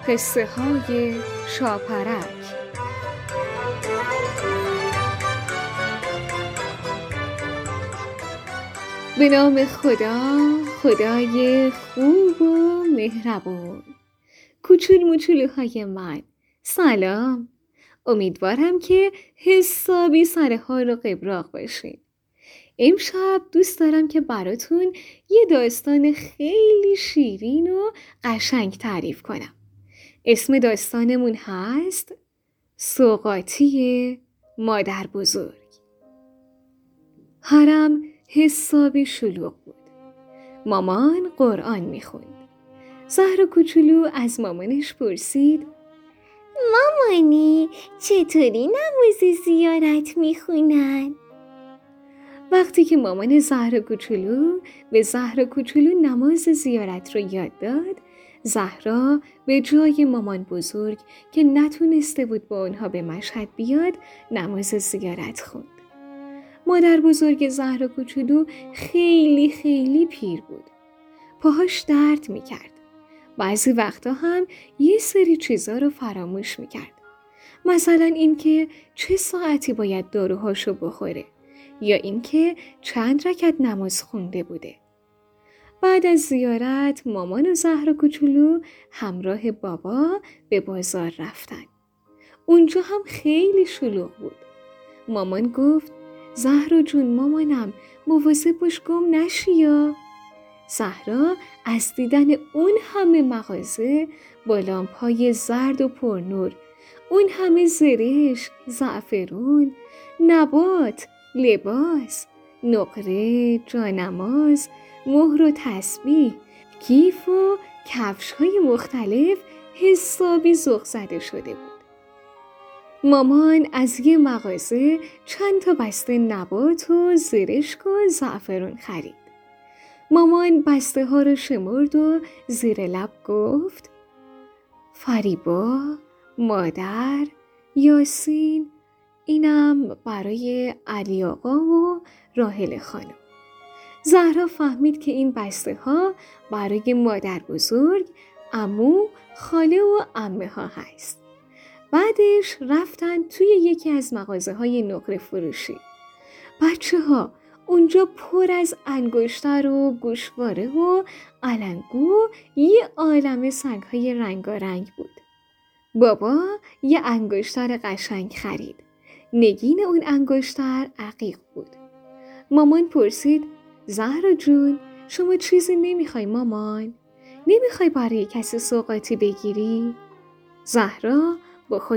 قصه های شاپرک. به نام خدا، خدای خوب و مهربون. کوچول موچولوهای من، سلام. امیدوارم که حسابی سر حال و قبراق باشین. امشب دوست دارم که براتون یه داستان خیلی شیرین و قشنگ تعریف کنم. اسم داستانمون هست سوغاتی مادر بزرگ. حرم حسابی شلوغ بود. مامان قرآن میخوند. زهرا کوچولو از مامانش پرسید: مامانی چطوری نماز زیارت میخونن؟ وقتی که مامان زهرا کوچولو به زهرا کوچولو نماز زیارت رو یاد داد، زهرا به جای مامان بزرگ که نتونسته بود با اونها به مشهد بیاد، نماز زیارت خوند. مادر بزرگ زهرا کوچولو خیلی خیلی پیر بود. پاهاش درد میکرد. بعضی وقتا هم یه سری چیزا رو فراموش میکرد. مثلا اینکه چه ساعتی باید داروهاشو بخوره یا اینکه چند رکعت نماز خونده بوده. بعد از زیارت مامان و زهرا کوچولو همراه بابا به بازار رفتن. اونجا هم خیلی شلوغ بود. مامان گفت: زهرا جون مامانم مواظب باش گم نشی یا. زهرا از دیدن اون همه مغازه با لامپ‌های زرد و پرنور، اون همه زرشک، زعفرون، نبات، لباس، نقره، جانماز، مهر و تسبیح، کیف و کفش‌های مختلف حسابی ذوق زده شده بود. مامان از یه مغازه چند تا بسته نبات و زرشک و زعفرون خرید. مامان بسته ها رو شمرد و زیر لب گفت: فریبا، مادر، یاسین، اینم برای علی آقا و راحله خانم. زهرا فهمید که این بسته ها برای مادر بزرگ، عمو، خاله و عمه ها هست. بعدش رفتن توی یکی از مغازه های نقره فروشی. بچه ها اونجا پر از انگشتر و گوشواره و علنگو و یه عالمه سنگ های رنگارنگ بود. بابا یه انگشتر قشنگ خرید. نگین اون انگشتر عقیق بود. مامان پرسید: زهرا جون شما چیزی نمیخوای مامان؟ نمیخوای برای کسی سوغاتی بگیری؟ زهرا با خود